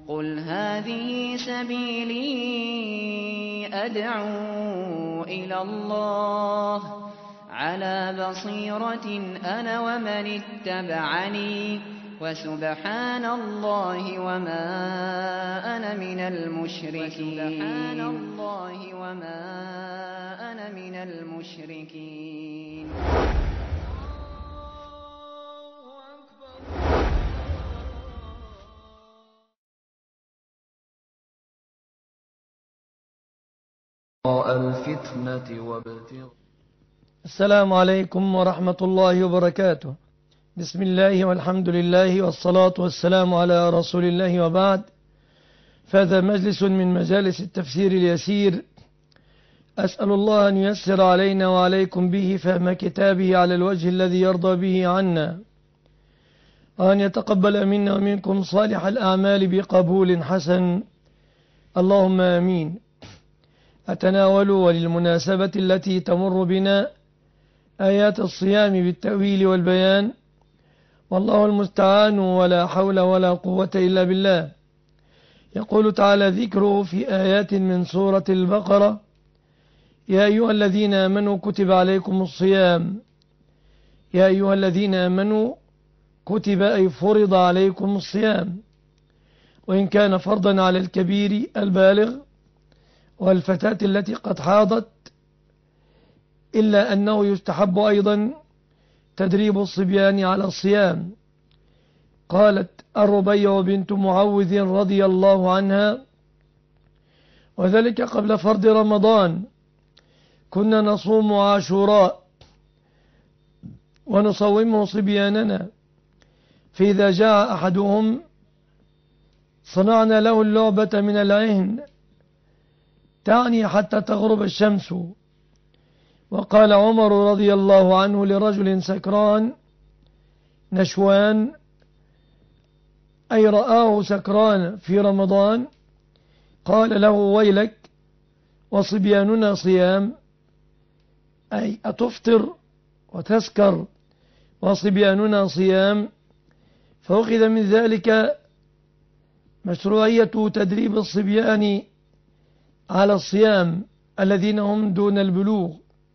قُلْ هَٰذِهِ سَبِيلِي أَدْعُو إِلَى اللَّهِ ۚ عَلَىٰ بَصِيرَةٍ أَنَا وَمَنِ اتَّبَعَنِي ۖ وَسُبْحَانَ اللَّهِ وَمَا أَنَا مِنَ الْمُشْرِكِينَ. السلام عليكم ورحمة الله وبركاته. بسم الله والحمد لله والصلاة والسلام على رسول الله، وبعد، فهذا مجلس من مجالس التفسير اليسير، أسأل الله أن ييسر علينا وعليكم به فهم كتابه على الوجه الذي يرضى به عنا، وأن يتقبل منا ومنكم صالح الأعمال بقبول حسن، اللهم آمين. أتناول وللمناسبة التي تمر بنا آيات الصيام بالتأويل والبيان، والله المستعان، ولا حول ولا قوة إلا بالله. يقول تعالى ذكره في آيات من سورة البقرة: يا أيها الذين آمنوا كتب عليكم الصيام. يا أيها الذين آمنوا كتب أي فرض عليكم الصيام، وإن كان فرضا على الكبير البالغ والفتاة التي قد حاضت، إلا أنه يستحب أيضا تدريب الصبيان على الصيام. قالت الربيع بنت معوذ رضي الله عنها: وذلك قبل فرض رمضان كنا نصوم عاشوراء ونصومه صبياننا، فإذا جاء أحدهم صنعنا له اللعبة من العهن، تعني حتى تغرب الشمس. وقال عمر رضي الله عنه لرجل سكران نشوان، أي رآه سكران في رمضان، قال له: ويلك وصبياننا صيام، أي أتفطر وتسكر وصبياننا صيام. فأخذ من ذلك مشروعية تدريب الصبيان على الصيام الذين هم دون البلوغ،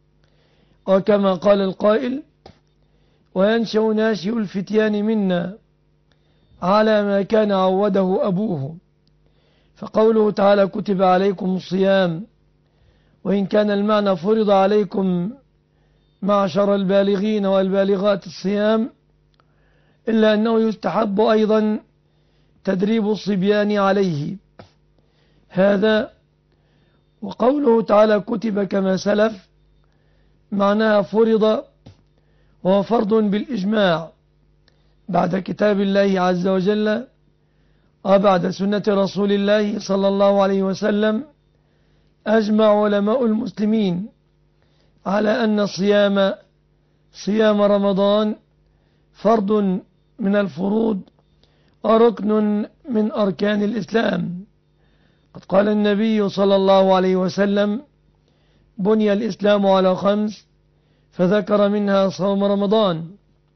وكما قال القائل: وينشأ ناشئ الفتيان منا على ما كان عوده أبوه. فقوله تعالى كتب عليكم الصيام، وإن كان المعنى فرض عليكم معشر البالغين والبالغات الصيام، إلا أنه يستحب أيضا تدريب الصبيان عليه هذا. وقوله تعالى كتب كما سلف معناها فرض، وهو فرض بالإجماع بعد كتاب الله عز وجل وبعد سنة رسول الله صلى الله عليه وسلم. أجمع علماء المسلمين على أن صيام رمضان فرض من الفروض وركن من أركان الإسلام. قد قال النبي صلى الله عليه وسلم: بني الإسلام على 5، فذكر منها صوم رمضان.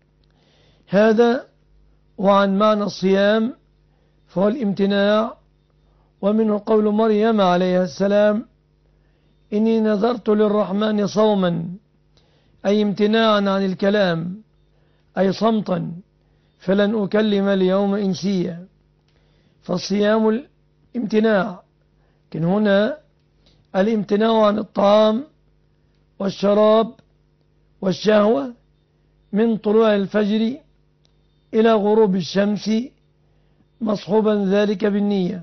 هذا. وعن معنى الصيام فهو الامتناع، ومنه قول مريم عليه السلام: إني نذرت للرحمن صوما، أي امتناعا عن الكلام، أي صمتا، فلن أكلم اليوم إنسيا. فالصيام الامتناع، لكن هنا الامتناع عن الطعام والشراب والشهوة من طلوع الفجر إلى غروب الشمس، مصحوبا ذلك بالنية.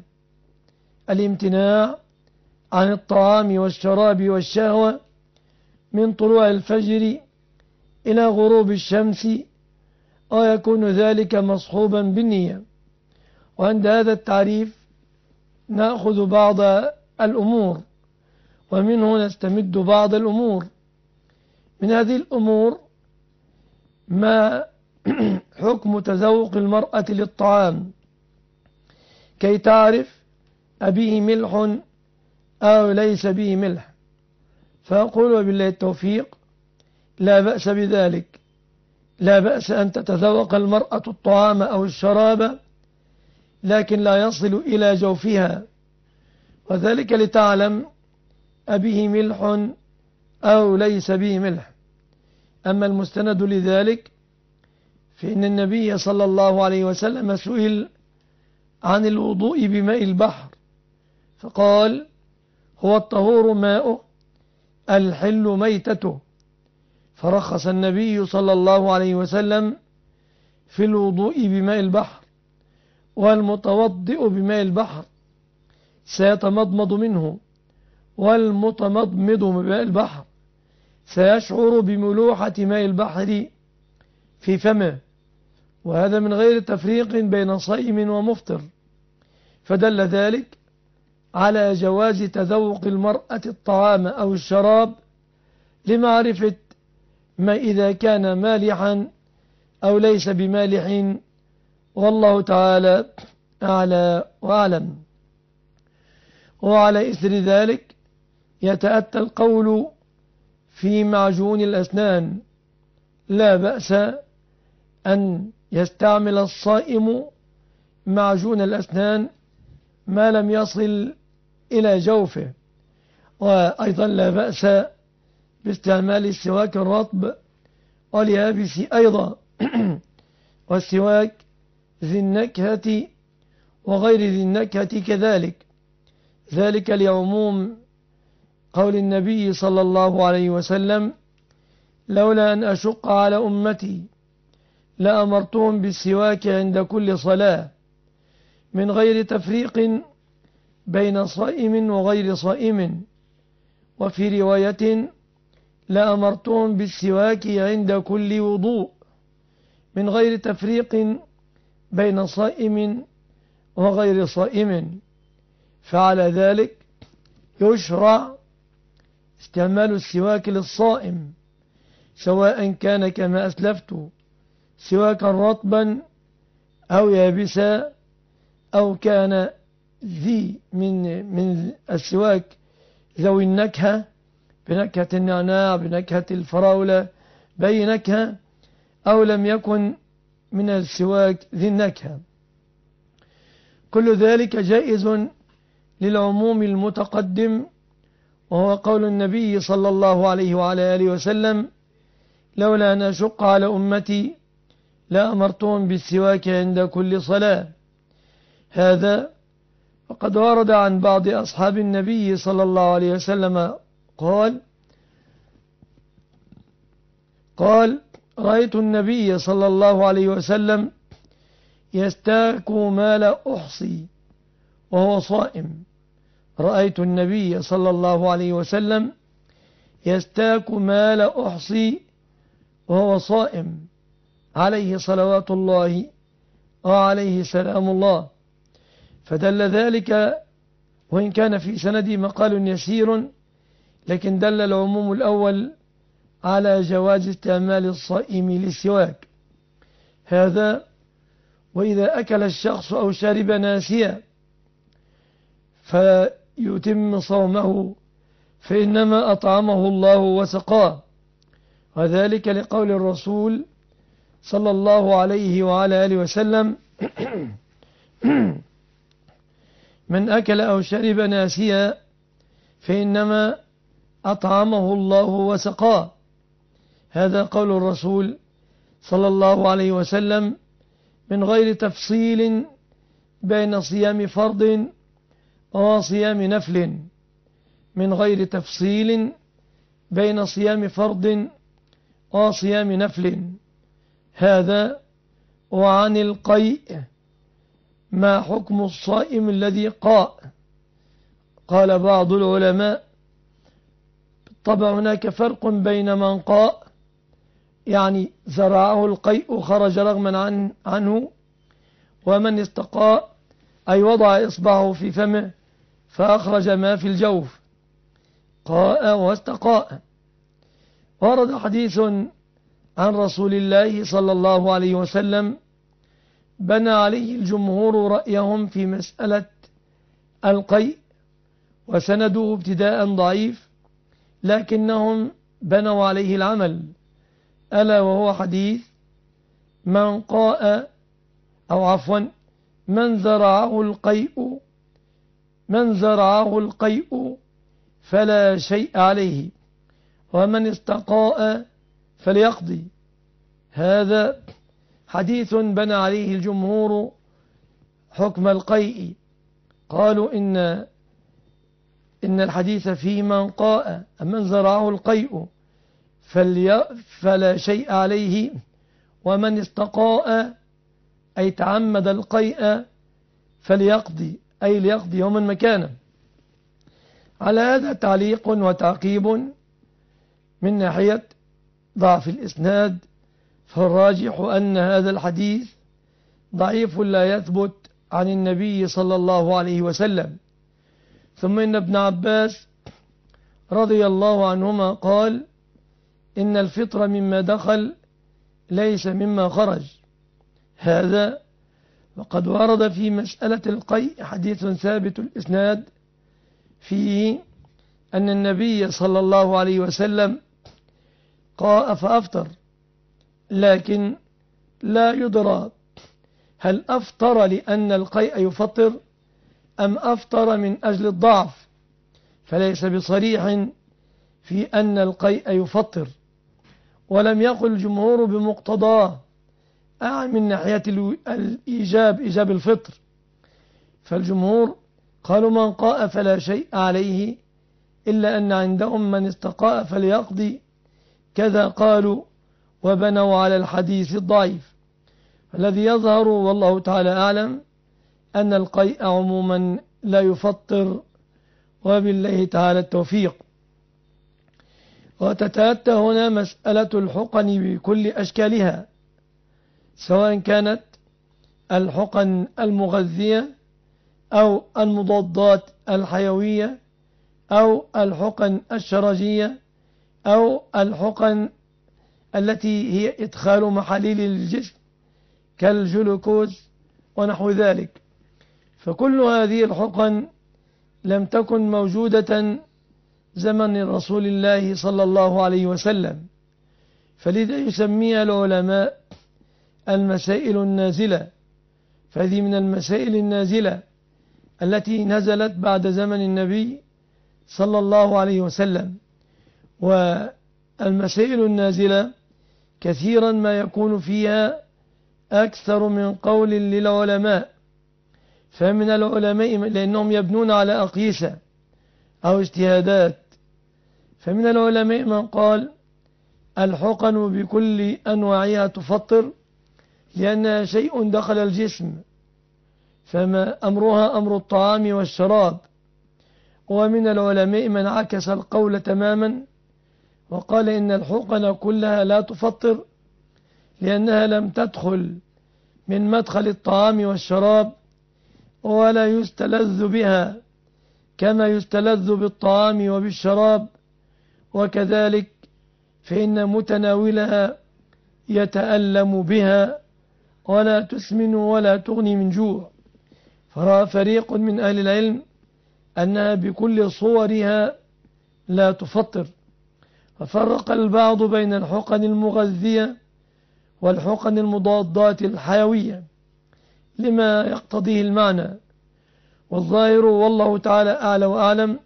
الامتناع عن الطعام والشراب والشهوة من طلوع الفجر إلى غروب الشمس، ويكون ذلك مصحوبا بالنية. وعند هذا التعريف نأخذ بعض الأمور، ومنه نستمد بعض الأمور. من هذه الأمور ما حكم تذوق المرأة للطعام كي تعرف أبيه ملح أو ليس به ملح. فأقول وبالله التوفيق لا بأس بذلك، لا بأس أن تتذوق المرأة الطعام أو الشراب لكن لا يصل إلى جوفها، وذلك لتعلم أبه ملح أو ليس به ملح. أما المستند لذلك فإن النبي صلى الله عليه وسلم سئل عن الوضوء بماء البحر فقال: هو الطهور ماؤه الحل ميتته. فرخص النبي صلى الله عليه وسلم في الوضوء بماء البحر، والمتوضئ بماء البحر سيتمضمض منه، والمتمضمض بماء البحر سيشعر بملوحة ماء البحر في فمه، وهذا من غير تفريق بين صائم ومفطر. فدل ذلك على جواز تذوق المرأة الطعام أو الشراب لمعرفة ما إذا كان مالحا أو ليس بمالح، والله تعالى أعلى وأعلم. وعلى إثر ذلك يتأتى القول في معجون الأسنان: لا بأس أن يستعمل الصائم معجون الأسنان ما لم يصل إلى جوفه، وأيضا لا بأس باستعمال السواك الرطب واليابس أيضا والسواك ذي النكهة وغير ذي النكهة كذلك، ذلك لعموم قول النبي صلى الله عليه وسلم: لولا أن أشق على أمتي لأمرتهم بالسواك عند كل صلاة، من غير تفريق بين صائم وغير صائم. وفي رواية: لأمرتهم بالسواك عند كل وضوء، من غير تفريق بين صائم وغير صائم. فعلى ذلك يشرع استعمال السواك للصائم، سواء كان كما أسلفت سواكا رطبا أو يابسا، أو كان ذي من السواك ذوي النكهة بنكهة النعناع بنكهة الفراولة بأي نكهة، أو لم يكن من السواك ذي النكهة. كل ذلك جائز للعموم المتقدم، وهو قول النبي صلى الله عليه وعلى آله وسلم: لولا أن أشق على أمتي لأمرتهم بالسواك عند كل صلاة. هذا وقد ورد عن بعض أصحاب النبي صلى الله عليه وسلم قال: رأيت النبي صلى الله عليه وسلم يستاك ما لا أحصي وهو صائم. رأيت النبي صلى الله عليه وسلم يستاك ما لا أحصي وهو صائم، عليه صلوات الله وعليه سلام الله. فدل ذلك، وإن كان في سندي مقال يسير، لكن دل العموم الأول على جواز استعمال الصائم للسواك. هذا وإذا أكل الشخص أو شرب ناسيا فيتم صومه، فإنما أطعمه الله وسقاه، وذلك لقول الرسول صلى الله عليه وعلى آله وسلم: من أكل أو شرب ناسيا فإنما أطعمه الله وسقاه. هذا قول الرسول صلى الله عليه وسلم من غير تفصيل بين صيام فرض وصيام نفل، من غير تفصيل بين صيام فرض وصيام نفل. هذا وعن القيء ما حكم الصائم الذي قاء. قال بعض العلماء: طبعا هناك فرق بين من قاء يعني زرعه القيء خرج رغما عنه، ومن استقاء أي وضع إصبعه في فمه فأخرج ما في الجوف، قاء واستقاء. ورد حديث عن رسول الله صلى الله عليه وسلم بنى عليه الجمهور رأيهم في مسألة القيء، وسنده ابتداء ضعيف، لكنهم بنوا عليه العمل، ألا وهو حديث من قاء أو عفوا من زرعه القيء فلا شيء عليه، ومن استقاء فليقضي. هذا حديث بنى عليه الجمهور حكم القيء، قالوا إن الحديث فيه من قاء، من زرعه القيء فلا شيء عليه، ومن استقاء أي تعمد القيء فليقضي، أي ليقضي يوما مكانا. على هذا تعليق وتعقيب من ناحية ضعف الإسناد، فالراجح أن هذا الحديث ضعيف لا يثبت عن النبي صلى الله عليه وسلم. ثم إن ابن عباس رضي الله عنهما قال: إن الفطر مما دخل ليس مما خرج. هذا وقد ورد في مسألة القيء حديث ثابت الإسناد فيه أن النبي صلى الله عليه وسلم قاء فأفطر، لكن لا يدرى هل أفطر لأن القيء يفطر أم أفطر من أجل الضعف، فليس بصريح في أن القيء يفطر، ولم يقل الجمهور بمقتضاه من ناحية إيجاب الفطر. فالجمهور قالوا من قاء فلا شيء عليه، إلا أن عندهم من استقاء فليقضي، كذا قالوا وبنوا على الحديث الضعيف. الذي يظهر والله تعالى أعلم أن القيء عموما لا يفطر، وبالله تعالى التوفيق. وتتأتى هنا مسألة الحقن بكل أشكالها، سواء كانت الحقن المغذية أو المضادات الحيوية أو الحقن الشرجية أو الحقن التي هي إدخال محاليل للجسم كالجلوكوز ونحو ذلك. فكل هذه الحقن لم تكن موجودة زمن رسول الله صلى الله عليه وسلم، فلذا يسميها العلماء المسائل النازلة. فهذه من المسائل النازلة التي نزلت بعد زمن النبي صلى الله عليه وسلم. والمسائل النازلة كثيرا ما يكون فيها أكثر من قول للعلماء، فمن العلماء لأنهم يبنون على أقيسة أو اجتهادات، فمن العلماء من قال الحقن بكل أنواعها تفطر لأنها شيء دخل الجسم، فما أمرها أمر الطعام والشراب. ومن العلماء من عكس القول تماما وقال إن الحقن كلها لا تفطر لأنها لم تدخل من مدخل الطعام والشراب، ولا يستلذ بها كما يستلذ بالطعام وبالشراب، وكذلك فإن متناولها يتألم بها ولا تسمن ولا تغني من جوع. فرأى فريق من أهل العلم أنها بكل صورها لا تفطر، ففرق البعض بين الحقن المغذية والحقن المضادات الحيوية لما يقتضيه المعنى. والظاهر والله تعالى أعلى وأعلم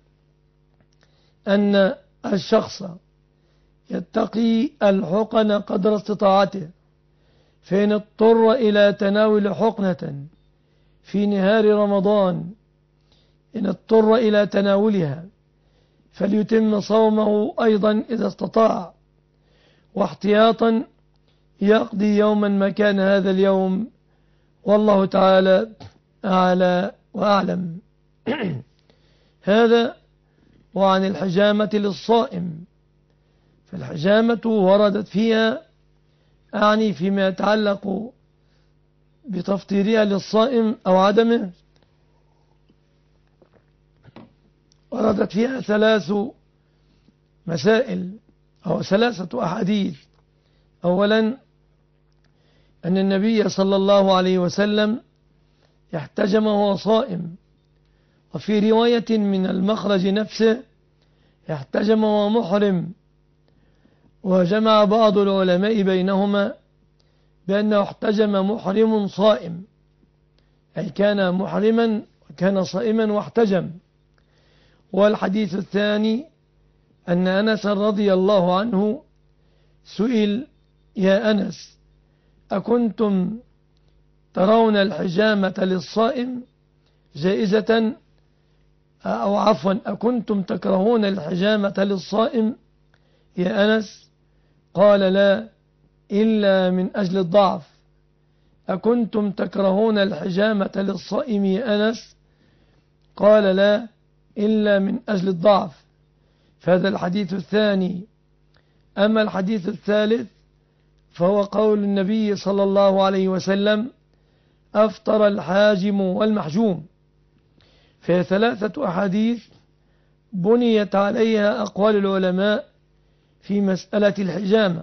أن الشخص يتقي الحقن قدر استطاعته، فإن اضطر إلى تناول حقنة في نهار رمضان إن اضطر إلى تناولها فليتم صومه أيضا إذا استطاع، واحتياطا يقضي يوما مكان هذا اليوم، والله تعالى أعلى وأعلم. هذا وعن الحجامة للصائم، فالحجامة وردت فيها أعني فيما يتعلق بتفطيرها للصائم أو عدمه، وردت فيها 3 مسائل أو 3 أحاديث. أولا أن النبي صلى الله عليه وسلم احتجم وهو صائم، وفي رواية من المخرج نفسه احتجم وهو محرم. وجمع بعض العلماء بينهما بأنه احتجم محرم صائم، أي كان محرما وكان صائما واحتجم. والحديث الثاني أن أنس رضي الله عنه سئل: يا أنس، أكنتم ترون الحجامة للصائم جائزة، أو عفوا أكنتم تكرهون الحجامة للصائم يا أنس؟ قال: لا، إلا من أجل الضعف. أكنتم تكرهون الحجامة للصائم يا أنس؟ قال: لا، إلا من أجل الضعف. فهذا الحديث الثاني. أما الحديث الثالث فهو قول النبي صلى الله عليه وسلم: أفطر الحاجم والمحجوم. في 3 أحاديث بنيت عليها أقوال العلماء في مسألة الحجامة.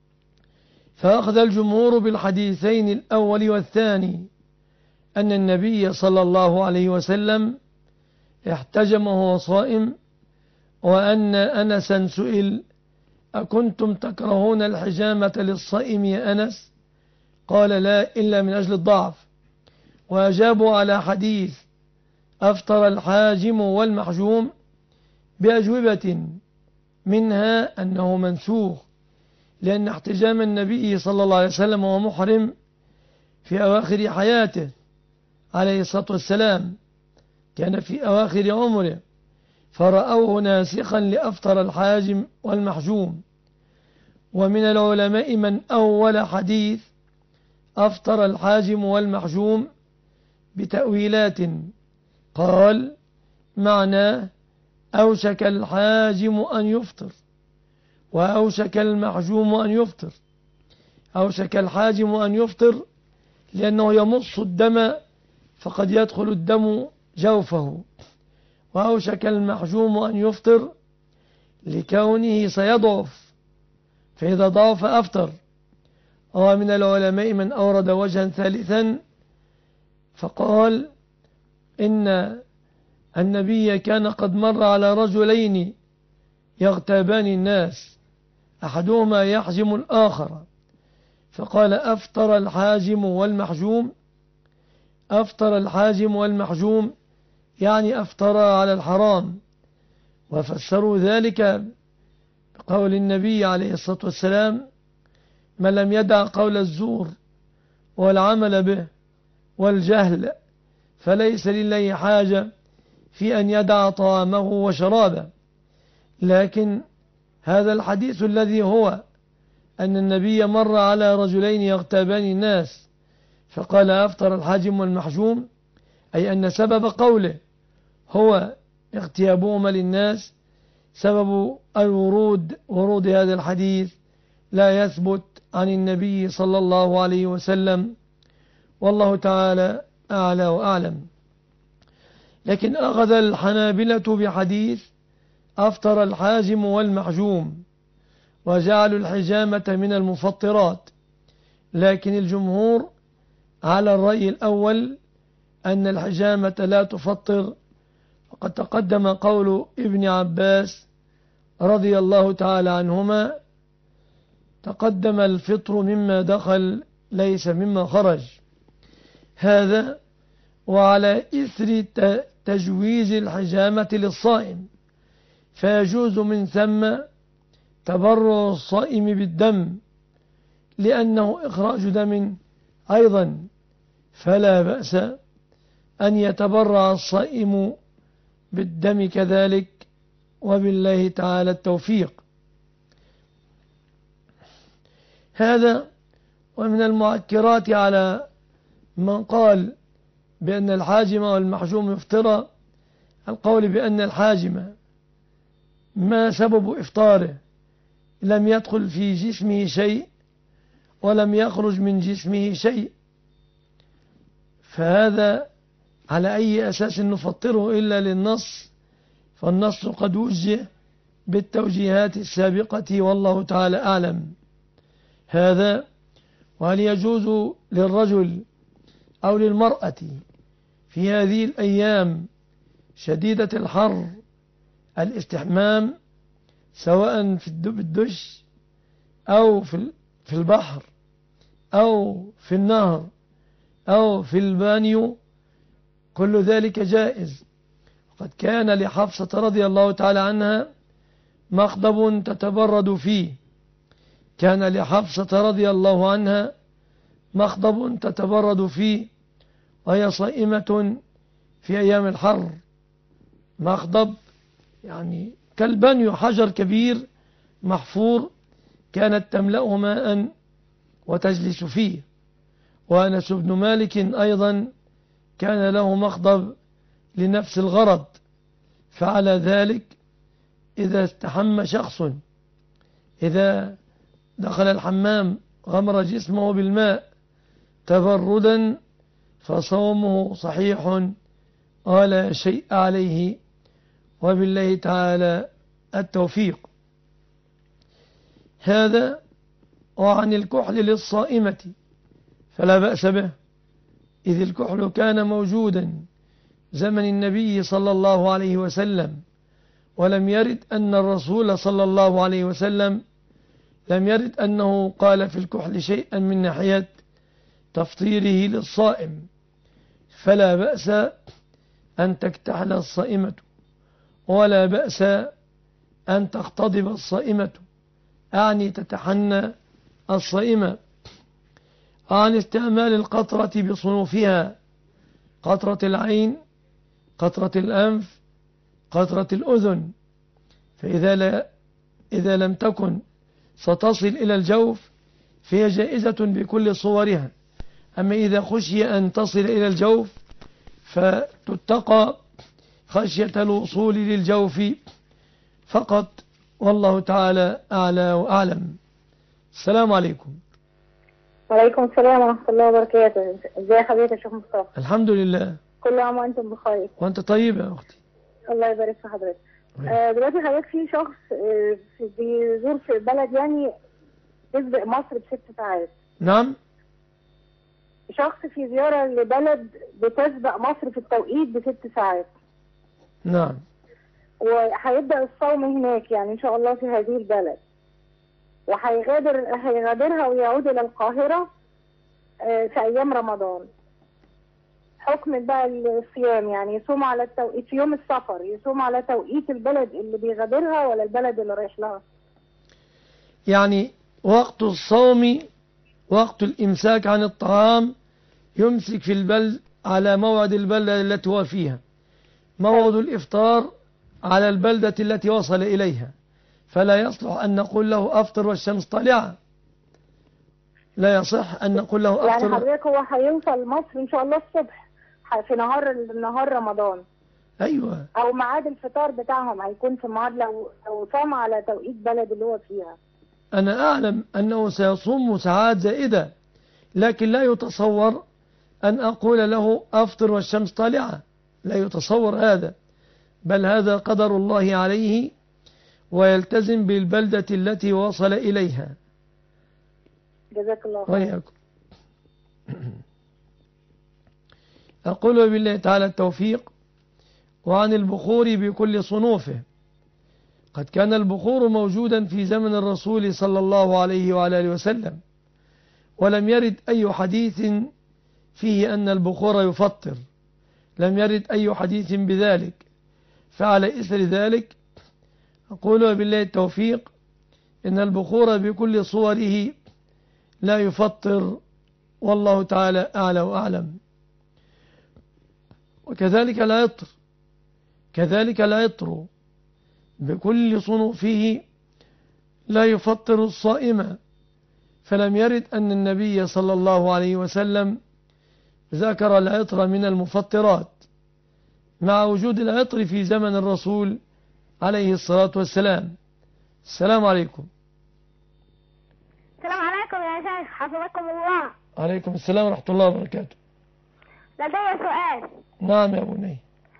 فأخذ الجمهور بالحديثين الأول والثاني، أن النبي صلى الله عليه وسلم احتجم وهو صائم، وأن أنسا سئل: أكنتم تكرهون الحجامة للصائم يا أنس؟ قال: لا، إلا من أجل الضعف. وأجابوا على حديث أفطر الحاجم والمحجوم بأجوبة، منها أنه منسوخ، لأن احتجام النبي صلى الله عليه وسلم وهو محرم في أواخر حياته عليه الصلاة والسلام، كان في أواخر عمره، فرأوه ناسخا لأفطر الحاجم والمحجوم. ومن العلماء من أول حديث أفطر الحاجم والمحجوم بتأويلات، قال: معناه أوشك الحاجم أن يفطر، وأوشك المحجوم أن يفطر. أوشك الحاجم أن يفطر لأنه يمص الدم فقد يدخل الدم جوفه، وأوشك المحجوم أن يفطر لكونه سيضعف، فإذا ضعف أفطر. ومن العلماء من أورد وجها ثالثا فقال: إن النبي كان قد مر على رجلين يغتابان الناس، أحدهما يحجم الآخر، فقال: أفطر الحاجم والمحجوم. أفطر الحاجم والمحجوم يعني أفطر على الحرام. وفسروا ذلك بقول النبي عليه الصلاة والسلام: من لم يدع قول الزور والعمل به والجهل فليس لله حاجة في أن يدع طعامه وشرابه. لكن هذا الحديث الذي هو أن النبي مر على رجلين يغتابان الناس فقال: أفطر الحاجم والمحجوم، أي أن سبب قوله هو اغتيابهما للناس، سبب ورود هذا الحديث لا يثبت عن النبي صلى الله عليه وسلم، والله تعالى أعلى وأعلم. لكن أخذ الحنابلة بحديث أفطر الحاجم والمحجوم وجعلوا الحجامة من المفطرات، لكن الجمهور على الرأي الأول أن الحجامة لا تفطر. وقد تقدم قول ابن عباس رضي الله تعالى عنهما: تقدم الفطر مما دخل ليس مما خرج. هذا وعلى إثر تجويز الحجامة للصائم، فيجوز من ثم تبرع الصائم بالدم لأنه إخراج دم أيضا، فلا بأس أن يتبرع الصائم بالدم كذلك، وبالله تعالى التوفيق. هذا ومن المعكرات على من قال بأن الحاجم والمحجوم يفطر القول بأن الحاجم ما سبب إفطاره؟ لم يدخل في جسمه شيء ولم يخرج من جسمه شيء، فهذا على أي أساس نفطره إلا للنص؟ فالنص قد وجه بالتوجيهات السابقة، والله تعالى أعلم. هذا. وهل يجوز للرجل أو للمرأة في هذه الأيام شديدة الحر الاستحمام، سواء في الدش أو في البحر أو في النهر أو في البانيو كل ذلك جائز. قد كان لحفصة رضي الله تعالى عنها مخضب تتبرد فيه، كان لحفصة رضي الله عنها مخضب تتبرد فيه وهي صائمة في أيام الحر. مخضب يعني كالبني، حجر كبير محفور كانت تملأه ماء وتجلس فيه. وأنس بن مالك أيضا كان له مخضب لنفس الغرض، فعلى ذلك إذا استحم شخص، إذا دخل الحمام غمر جسمه بالماء تبردا فصومه صحيح ولا شيء عليه، وبالله تعالى التوفيق. هذا. وعن الكحل للصائمة فلا بأس به، إذ الكحل كان موجودا زمن النبي صلى الله عليه وسلم، ولم يرد أن الرسول صلى الله عليه وسلم لم يرد أنه قال في الكحل شيئا من ناحية تفطيره للصائم، فلا بأس أن تكتحل الصائمة، ولا بأس أن تختضب الصائمة، أعني تتحنى الصائمة. عن استعمال القطرة بصنوفها: قطرة العين، قطرة الأنف، قطرة الأذن، إذا لم تكن ستصل إلى الجوف فهي جائزة بكل صورها. أما إذا خشي أن تصل إلى الجوف فتتقى خشية الوصول للجوف فقط، والله تعالى أعلى وأعلم. السلام عليكم. وعليكم السلام ورحمة الله وبركاته. ازي حضرتك يا شيخ مصطفى؟ الحمد لله. كل عام وانتم بخير. وانت طيبة يا أختي. الله يبارك في حضرتك. دلوقتي حضرتك في شخص بيزور في بلد يعني تسبق مصر ب6 ساعات. نعم. شخص في زيارة لبلد بتسبق مصر في التوقيت ب6 ساعات. نعم. وهيبدأ الصوم هناك يعني إن شاء الله في هذه البلد، هيغادرها ويعود إلى القاهرة في أيام رمضان. حكم بقى الصيام يعني يصوم على التوقيت في يوم السفر، يصوم على توقيت البلد اللي بيغادرها ولا البلد اللي رايح لها؟ يعني وقت الصوم وقت الإمساك عن الطعام يمسك في البلد على موعد البلدة التي هو فيها، موعد الإفطار على البلدة التي وصل إليها، فلا يصلح أن نقول له أفطر والشمس طالعة، لا يصح أن نقول له أفطر. يعني حضرتك هو هيوصل مصر إن شاء الله الصبح في نهار رمضان. أيوة. أو ميعاد الفطار بتاعهم هيكون في ميعاد لو صام على توقيت بلد اللي هو فيها. أنا أعلم أنه سيصوم ساعات زائدة، لكن لا يتصور أن أقول له أفطر والشمس طالعة، لا يتصور هذا، بل هذا قدر الله عليه ويلتزم بالبلدة التي وصل إليها. جزاك الله خير. وإياكم. أقول بالله تعالى التوفيق. وعن البخور بكل صنوفه: قد كان البخور موجودا في زمن الرسول صلى الله عليه وعلى آله وسلم، ولم يرد أي حديث فيه أن البخور يفطر، لم يرد أي حديث بذلك، فعلى إثر ذلك أقول بالله التوفيق إن البخور بكل صوره لا يفطر، والله تعالى أعلى وأعلم. وكذلك العطر بكل صنوفه لا يفطر الصائم، فلم يرد أن النبي صلى الله عليه وسلم ذكر العطر من المفطرات، مع وجود العطر في زمن الرسول عليه الصلاة والسلام. السلام عليكم. السلام عليكم يا شيخ، حفظكم الله. عليكم السلام ورحمة الله وبركاته. لدي سؤال. نعم يا بني.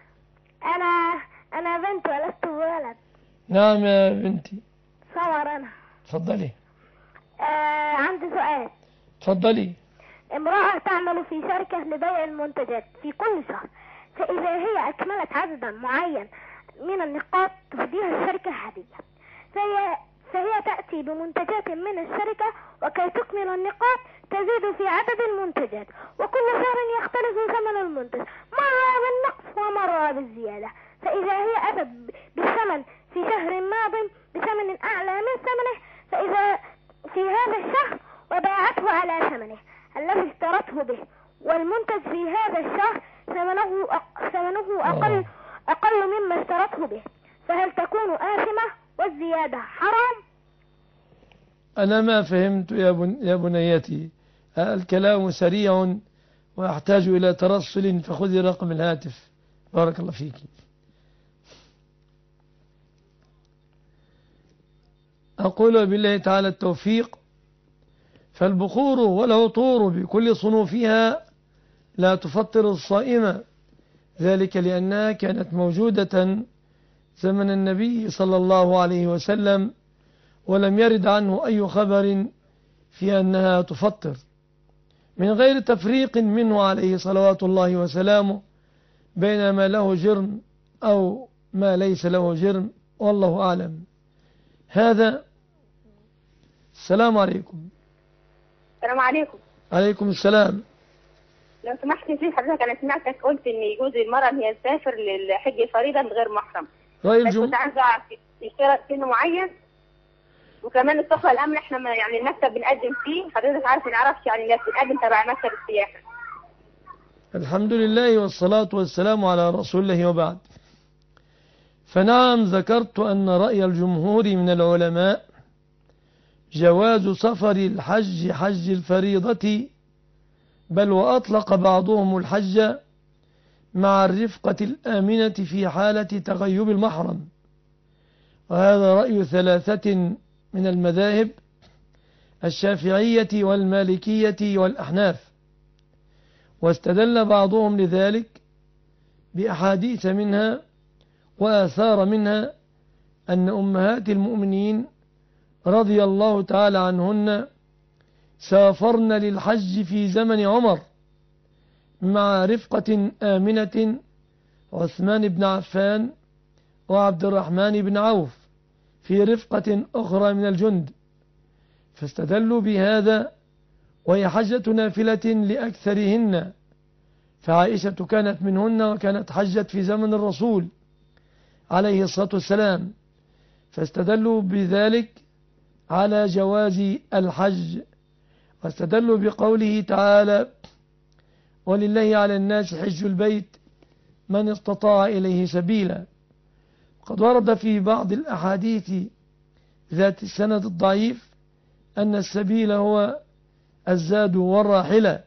أنا بنت ولست بولد. نعم يا بنتي. صور أنا. تفضلي. عندي سؤال. تفضلي. امرأة تعمل في شركة لبيع المنتجات في كل شهر، فإذا هي أكملت عددا معين من النقاط تهديها الشركة هدية، فهي تأتي بمنتجات من الشركة وكي تكمل النقاط تزيد في عدد المنتجات، وكل شهر يختلف ثمن المنتج، مرة أقل مما اشترته به، فهل تكون آثمة والزيادة حرام؟ أنا ما فهمت يا بنيتي، الكلام سريع وأحتاج إلى ترسل، فخذي رقم الهاتف. بارك الله فيك. أقول بالله تعالى التوفيق. فالبخور والعطور بكل صنوفها لا تفطر الصائم، ذلك لأنها كانت موجودة زمن النبي صلى الله عليه وسلم، ولم يرد عنه أي خبر في أنها تفطر، من غير تفريق منه عليه صلوات الله وسلامه بين ما له جرم أو ما ليس له جرم، والله أعلم. هذا. السلام عليكم. السلام عليكم. عليكم السلام. لو سمحت في حضرتك، انا سمعتك قلت ان يجوز المرأة ان هي تسافر للحج الفريضة من غير محرم، بس كنت عايزة اعرف يشترط سن معين، وكمان السفر الامن احنا يعني المكتب بنقدم فيه، حضرتك عارف ما نعرفش يعني الناس بتقدم تبع مكتب السياحة. الحمد لله والصلاة والسلام على رسول الله، وبعد. فنعم، ذكرت أن رأي الجمهور من العلماء جواز سفر الحج حج الفريضة، بل وأطلق بعضهم الحج مع الرفقة الآمنة في حالة تغيب المحرم، وهذا رأي ثلاثة من المذاهب: الشافعية والمالكية والأحناف. واستدل بعضهم لذلك بأحاديث منها وآثار منها أن أمهات المؤمنين رضي الله تعالى عنهن سافرن للحج في زمن عمر مع رفقة آمنة: عثمان بن عفان وعبد الرحمن بن عوف في رفقة أخرى من الجند، فاستدلوا بهذا، وهي حجة نافلة لأكثرهن، فعائشة كانت منهن وكانت حجت في زمن الرسول عليه الصلاة والسلام، فاستدلوا بذلك على جواز الحج. واستدلوا بقوله تعالى: ولله على الناس حج البيت من استطاع إليه سبيلا. قد ورد في بعض الأحاديث ذات السند الضعيف أن السبيل هو الزاد والراحلة،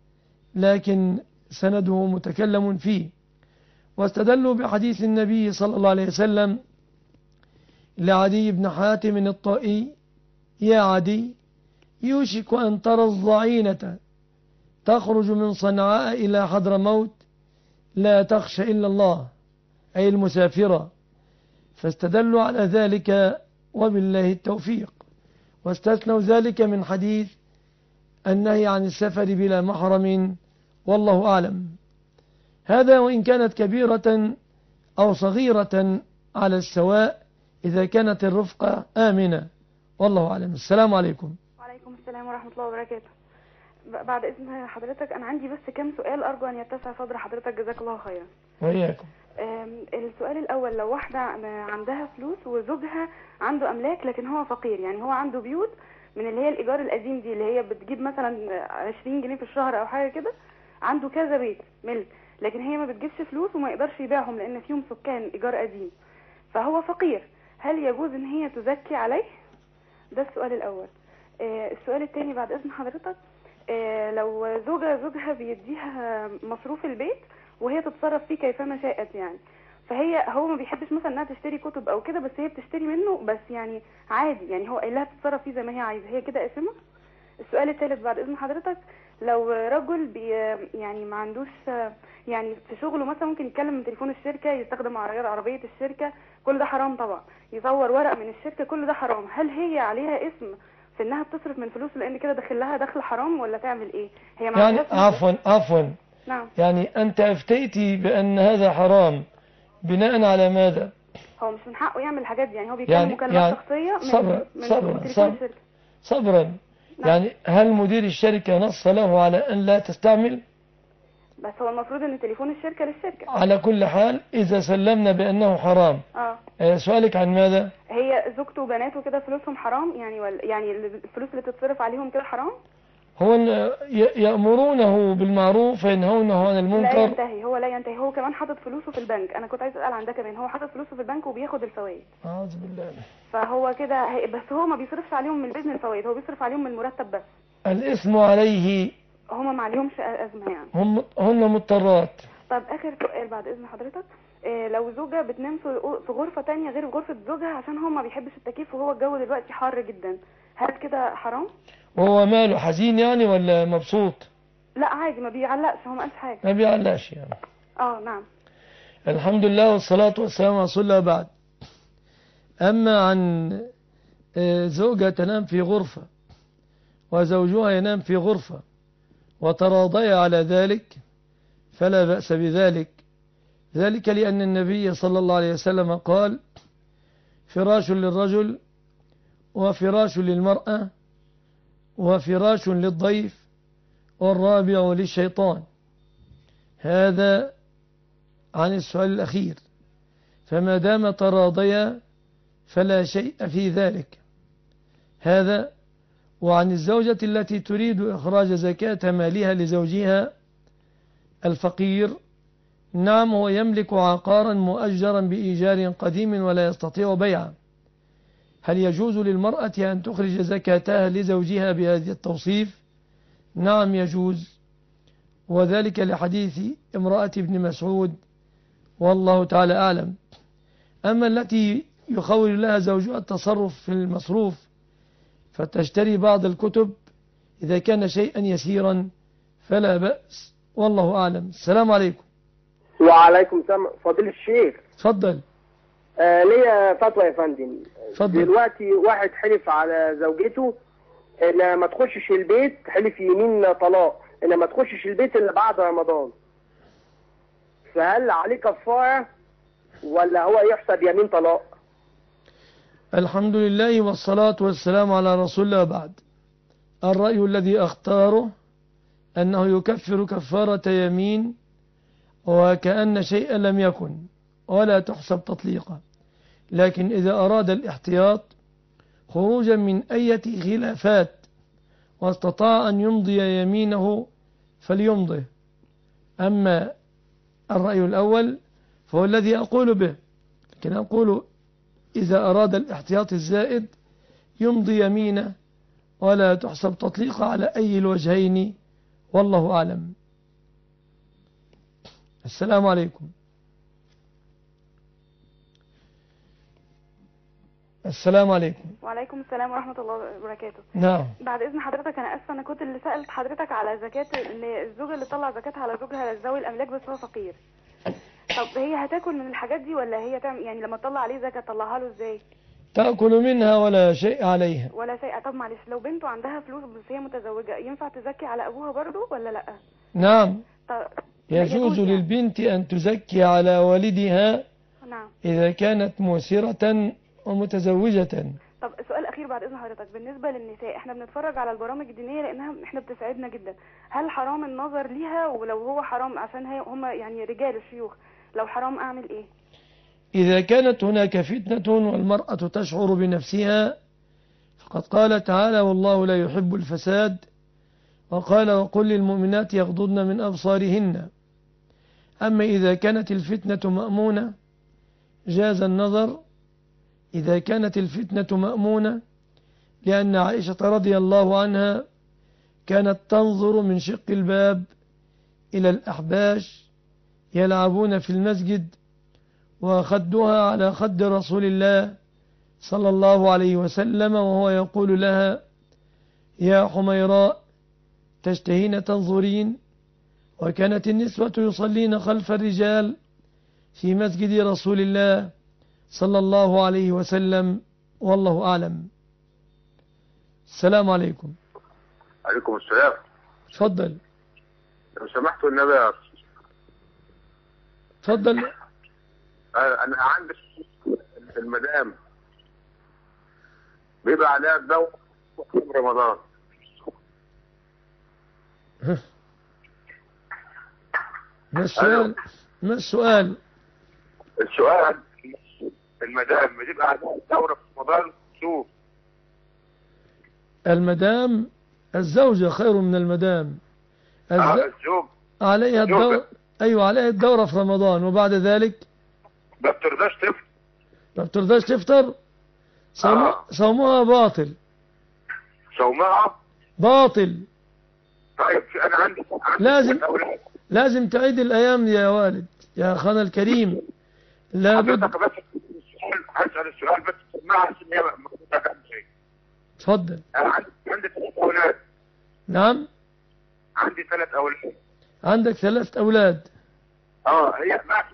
لكن سنده متكلم فيه. واستدلوا بحديث النبي صلى الله عليه وسلم لعدي بن حاتم الطائي: يا عدي، يوشك أن ترى الضعينة تخرج من صنعاء إلى حضرموت لا تخشى إلا الله، أي المسافرة. فاستدلوا على ذلك، وبالله التوفيق. واستثنوا ذلك من حديث النهي عن السفر بلا محرم، والله أعلم. هذا وإن كانت كبيرة أو صغيرة على السواء إذا كانت الرفقة آمنة، والله أعلم. السلام عليكم. وعليكم السلام ورحمة الله وبركاته. بعد إذن حضرتك أنا عندي بس كم سؤال أرجو أن يتسع صدر حضرتك، جزاك الله خيرا. وإياكم. السؤال الأول: لو واحدة عندها فلوس وزوجها عنده أملاك لكن هو فقير، يعني هو عنده بيوت من اللي هي الإيجار القديم دي اللي هي بتجيب مثلا 20 جنيه في الشهر أو حاجة كده، عنده كذا بيت ملك، لكن هي ما بتجيبش فلوس وما يقدرش يبيعهم لأن فيهم سكان إيجار قديم، فهو فقير، هل يجوز إن هي تزكي عليه؟ ده السؤال الأول. السؤال الثاني بعد إذن حضرتك: لو زوجها بيديها مصروف البيت وهي تتصرف فيه كيفما شاءت، يعني هو ما بيحبش مثلا انها تشتري كتب او كده، بس هي بتشتري منه بس يعني عادي، يعني هو قال لها تتصرف فيه زي ما هي عايزه، هي كده آثمة؟ السؤال الثالث بعد اذن حضرتك: لو رجل يعني ما عندوش، يعني في شغله مثلا ممكن يتكلم من تليفون الشركه، يستخدم عربيه الشركه، كل ده حرام طبعا، يصور ورق من الشركه، كل ده حرام، هل هي عليها اسم في انها بتصرف من فلوسه لان كده داخل لها دخل حرام، ولا تعمل ايه؟ هي يعني عفوا نعم. يعني أنت أفتيتي بأن هذا حرام بناء على ماذا؟ هو مش من حقه يعمل الحاجات دي، يعني هو بيتكلم مكالمات شخصية من تليفون الشركة. صبرا. نعم. يعني هل مدير الشركة نص له على أن لا تستعمل؟ بس هو المفروض أن تليفون الشركة للشركة. على كل حال إذا سلمنا بأنه حرام، سؤالك عن ماذا؟ هي زوجته وبناته كده فلوسهم حرام، يعني يعني الفلوس اللي تتصرف عليهم كده حرام؟ هو يأمرونه بالمعروف وينهونه عن لا المنكر. ينتهي، هو لا ينتهي، هو كمان حاطط فلوسه في البنك. انا كنت عايز اسال عن ده كمان، هو حاطط فلوسه في البنك وبياخد الفوائد. أعوذ بالله. فهو كده بس هو ما بيصرفش عليهم من البيزنس الفوائد، هو بيصرف عليهم من المرتب بس. الإثم عليه. هما ما عليهمش ازمه يعني. هن مضطرات. طب اخر سؤال بعد اذن حضرتك، لو زوجة بتنام في غرفة تانية غير غرفة زوجها عشان هو ما بيحبش التكييف وهو الجو دلوقتي حار جدا، هل كده حرام؟ وهو ماله حزين يعني ولا مبسوط؟ لا عادي، ما بيعلقش، هو ما قالش حاجة. ما بيعلقش يعني. نعم. الحمد لله والصلاة والسلام على رسول الله. بعد أما عن زوجة تنام في غرفة وزوجها ينام في غرفة وتراضيا على ذلك فلا بأس بذلك، ذلك لأن النبي صلى الله عليه وسلم قال: فراش للرجل وفراش للمرأة وفراش للضيف والرابع للشيطان. هذا عن السؤال الأخير، فما دام تراضيا فلا شيء في ذلك. هذا. وعن الزوجة التي تريد إخراج زكاة مالها لزوجها الفقير، نعم، هو يملك عقارا مؤجرا بإيجار قديم ولا يستطيع بيعه، هل يجوز للمرأة أن تخرج زكاتها لزوجها بهذا التوصيف؟ نعم يجوز، وذلك لحديث امرأة ابن مسعود والله تعالى أعلم. أما التي يخول لها زوجها التصرف في المصروف فتشتري بعض الكتب إذا كان شيئا يسيرا فلا بأس والله أعلم. السلام عليكم. وعليكم السلام فضيلة الشيخ. تفضل. ليا فتوى يا فندم. تفضل. دلوقتي واحد حلف على زوجته ان ما تخشش البيت، حلف يمين طلاق ان ما تخشش البيت الا بعد رمضان، فهل عليه كفارة ولا هو يحسب يمين طلاق؟ الحمد لله والصلاة والسلام على رسول الله. بعد الرأي الذي أختاره أنه يكفر كفارة يمين وكأن شيئا لم يكن ولا تحسب تطليقا، لكن إذا أراد الاحتياط خروجا من أي خلافات واستطاع أن يمضي يمينه فليمضي. أما الرأي الأول فهو الذي أقول به، لكن أقول إذا أراد الاحتياط الزائد يمضي يمينه ولا تحسب تطليق على أي الوجهين والله أعلم. السلام عليكم. السلام عليكم. وعليكم السلام ورحمة الله وبركاته. نعم. بعد إذن حضرتك أنا أسفة، أنا كنت اللي سألت حضرتك على زكاة إن الزوجة اللي طلع زكاة على زوجها ذوي الأملاك بس هو فقير. طب هي هتاكل من الحاجات دي ولا هي تعمل يعني لما تطلع عليه زكاة تطلعها له إزاي؟ تأكل منها ولا شيء عليها. ولا شيء. طب معلش، لو بنته عندها فلوس بس هي متزوجة ينفع تزكي على أبوها برضو ولا لأ؟ نعم. طب يجوز للبنت أن تزكي على والدها نعم إذا كانت موسرة ومتزوجة. طب سؤال أخير بعد إذن حضرتك، بالنسبة للنساء احنا بنتفرج على البرامج الدينية لأنها احنا بتسعدنا جدا، هل حرام النظر ليها؟ ولو هو حرام عشان هم يعني رجال الشيوخ، لو حرام أعمل إيه؟ إذا كانت هناك فتنة والمرأة تشعر بنفسها فقد قال تعالى: والله لا يحب الفساد، وقال: وقل للمؤمنات يغضضن من أبصارهن. أما إذا كانت الفتنة مأمونة جاز النظر، إذا كانت الفتنة مأمونة، لأن عائشة رضي الله عنها كانت تنظر من شق الباب إلى الأحباش يلعبون في المسجد وخدها على خد رسول الله صلى الله عليه وسلم وهو يقول لها: يا حميراء تشتهين تنظرين؟ وكانت النسوة يصلين خلف الرجال في مسجد رسول الله صلى الله عليه وسلم والله أعلم. السلام عليكم. عليكم السلام. تفضل. لو سمحتوا النبي يا أستاذ. تفضل. أنا عندي المدام بيبقى عليها الضوء في رمضان. ما السؤال؟ ما السؤال؟ السؤال المدام بتبقى عليها الدورة في رمضان شوف. المدام الزوجة خير من المدام. الزوج عليها الدورة. أيوة عليها الدورة في رمضان، وبعد ذلك ما بترضاش تفطر. ما بترضاش تفطر. صومها باطل. صومها باطل. طيب انا عندي لازم تعيد الأيام يا والد يا أخانا الكريم. لابد. حضرتك بس هسأل السؤال بس ما شيء. اتفضل. انا عندي 3 اولاد. نعم. عندي 3 اولاد. عندك 3 أولاد. هي ما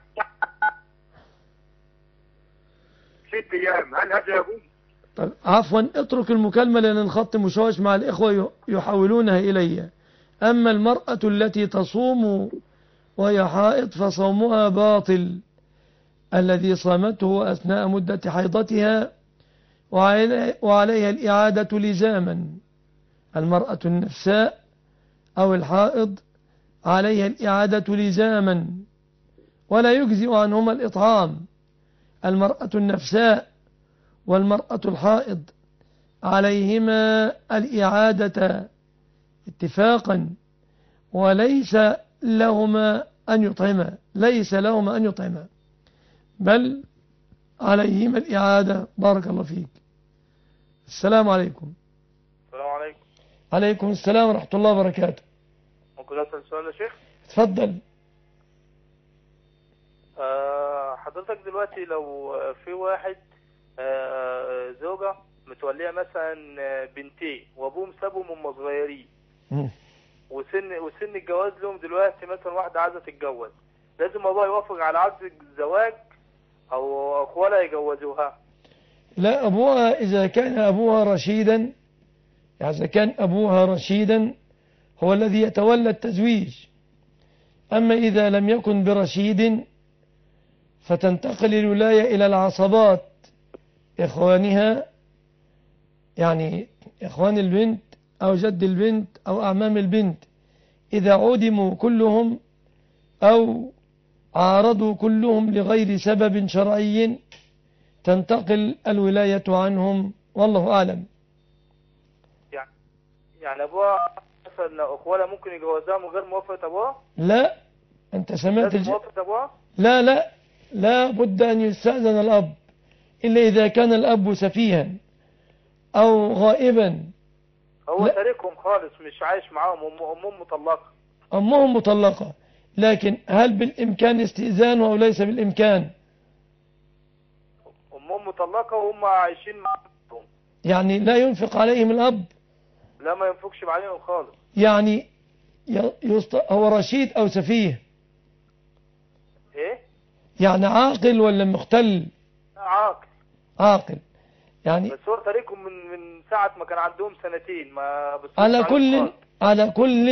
6 ايام، هل هذا يجوز؟ طيب عفوا اترك المكالمة لأن الخط مشوش مع الإخوة يحولونها إلي. أما المرأة التي تصوم وهي حائض فصومها باطل، الذي صامته أثناء مدة حيضتها وعليها الإعادة لزاما. المرأة النفساء أو الحائض عليها الإعادة لزاما ولا يجزئ عنهما الإطعام. المرأة النفساء والمرأة الحائض عليهما الإعادة اتفاقا، وليس لهما أن يطعما، بل عليهما الإعادة. بارك الله فيك. السلام عليكم. السلام عليكم. عليكم السلام ورحمة الله وبركاته. ممكن أسأل سؤال يا شيخ؟ اتفضل. حضرتك دلوقتي لو في واحد زوجة متولية مثلا بنتين وابوهم سابهم هم صغيرين وسن الجواز لهم دلوقتي، مثلا واحدة عايزة تتجوز، لازم ابوها يوافق على عقد الزواج او اخوالها يجوزوها؟ لا، ابوها اذا كان ابوها رشيدا هو الذي يتولى التزويج. اما اذا لم يكن برشيد فتنتقل الولاية الى العصبات، اخوانها، يعني اخوان البنت او جد البنت او اعمام البنت. اذا عدموا كلهم او عارضوا كلهم لغير سبب شرعي تنتقل الولاية عنهم، والله أعلم. يعني أبوها مثلا أخوالها ممكن يجوزها من غير موافقة أبوها؟ لا، أنت سمعت موافقة أبوها؟ لا بد أن يستأذن الأب، إلا إذا كان الأب سفيها أو غائبا. هو تاركهم خالص، مش عايش معاهم، أمهم مطلقة. لكن هل بالإمكان استئذانه أو ليس بالإمكان؟ أمهم مطلقة وهم عايشين معهم، يعني لا ينفق عليهم الأب؟ لا، ما ينفقش عليهم خالص. يعني هو رشيد أو سفيه؟ إيه؟ يعني عاقل ولا مختل؟ عاقل. يعني بس هو تاركهم من ساعة ما كان عندهم 2 سنين. ما على كل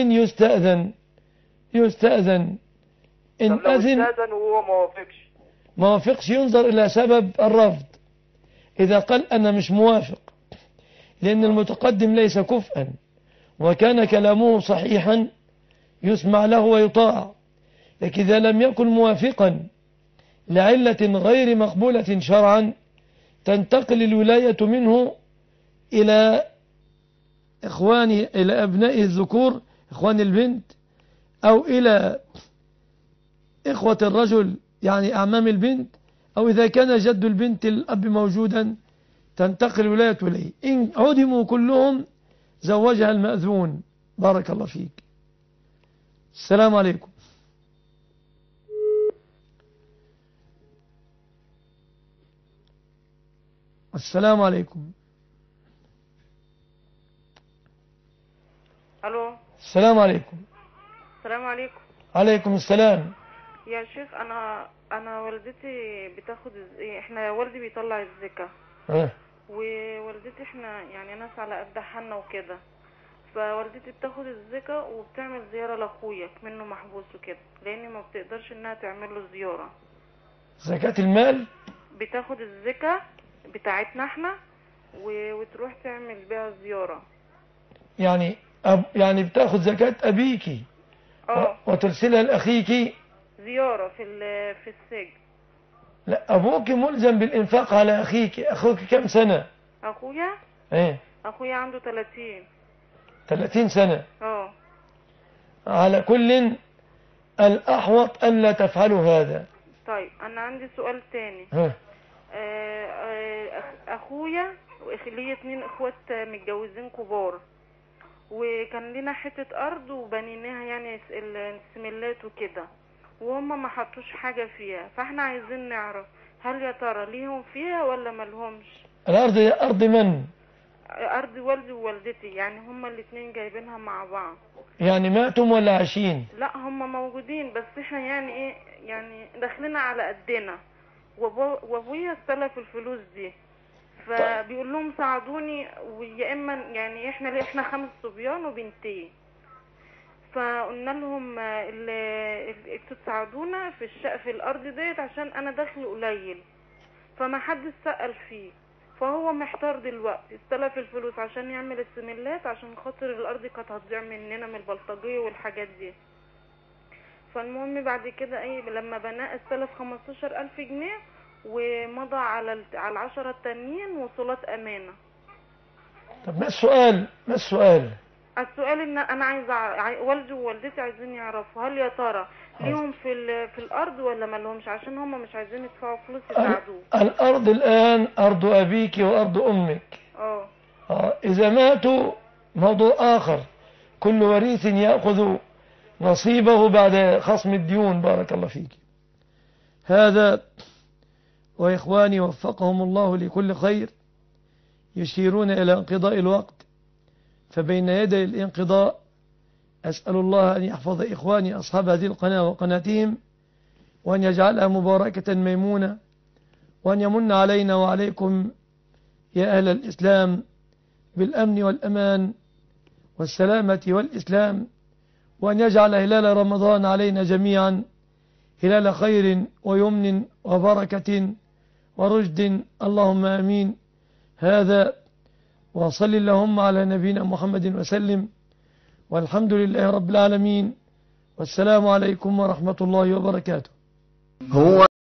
يستأذن إن أذن. وهو ما وافقش ينظر إلى سبب الرفض. إذا قال أنا مش موافق لأن المتقدم ليس كفءا وكان كلامه صحيحا يسمع له ويطاع، لكن إذا لم يكن موافقا لعلة غير مقبولة شرعا تنتقل الولاية منه إلى إلى أبنائه الذكور إخوان البنت، أو إلى إخوة الرجل يعني أعمام البنت، أو إذا كان جد البنت الأب موجودا تنتقل الولاية إليه. إن عدموا كلهم زوجها المأذون. بارك الله فيك. السلام عليكم. السلام عليكم. الو. السلام عليكم. السلام عليكم. عليكم السلام. يا شيخ انا والدتي بتاخد احنا والدي بيطلع الزكاة ووالدتي احنا يعني ناس على قد حالنا وكده، فوالدتي بتاخد الزكاة وبتعمل زيارة لاخويا منه محبوس وكده، لان ما بتقدرش انها تعمل له زيارة. زكاة المال بتاخد الزكاة بتاعتنا احنا وتروح تعمل بيها زيارة. يعني بتاخد زكاة أبيكي وترسلها لأخيكي زيارة في السجن. لا، أبوك ملزم بالإنفاق على أخيك. أخوك كم سنة؟ أخويا؟ إيه؟ أخويا عنده 30. 30 سنة. اه. على كل الأحوط ألا تفعلوا هذا. طيب انا عندي سؤال تاني. ها. اخويا ليا 2 اخوات متجوزين كبار، وكان لنا حتة ارض وبنيناها يعني السملات وكده، وهم ما حطوش حاجة فيها، فاحنا عايزين نعرف هل يا ترى ليهم فيها ولا مالهمش؟ الأرض هي أرض من؟ ارض والدي ووالدتي، يعني هما الاتنين جايبينها مع بعض. يعني ماتم ولا عايشين؟ لا هما موجودين، بس احنا يعني ايه، يعني داخلين على قدنا، وابويا استلف الفلوس دي، فبيقول لهم ساعدوني، ويا اما يعني احنا 5 صبيان وبنتين، فقلنا لهم انتوا تساعدونا في في الارض ديت عشان انا دخلي قليل، فما حدش سأل فيه، فهو محتار دلوقتي، استلف الفلوس عشان يعمل السملات عشان خاطر الارض كانت هتضيع مننا من البلطجية والحاجات دي. فالمهم بعد كده ايه، لما بناه استلف 15,000 جنيه ومضى على 10 التانيين وصولات امانة. طب ما السؤال؟ السؤال ان انا عايزه والدي ووالدتي عايزين يعرفوا هل يا ترى ليهم في الارض ولا ما لهمش، عشان هم مش عايزين يدفعوا فلوس يساعدوه. الارض الان ارض ابيك وارض امك. اذا ماتوا موضوع اخر، كل وريث ياخذ نصيبه بعد خصم الديون. بارك الله فيك. هذا واخواني وفقهم الله لكل خير يشيرون الى انقضاء الوقت، فبين يدي الانقضاء أسأل الله أن يحفظ إخواني أصحاب هذه القناة وقناتهم، وأن يجعلها مباركة ميمونة، وأن يمن علينا وعليكم يا أهل الإسلام بالأمن والأمان والسلامة والإسلام، وأن يجعل هلال رمضان علينا جميعا هلال خير ويمن وبركة ورشد، اللهم آمين. هذا وصل اللهم على نبينا محمد وسلم، والحمد لله رب العالمين، والسلام عليكم ورحمة الله وبركاته.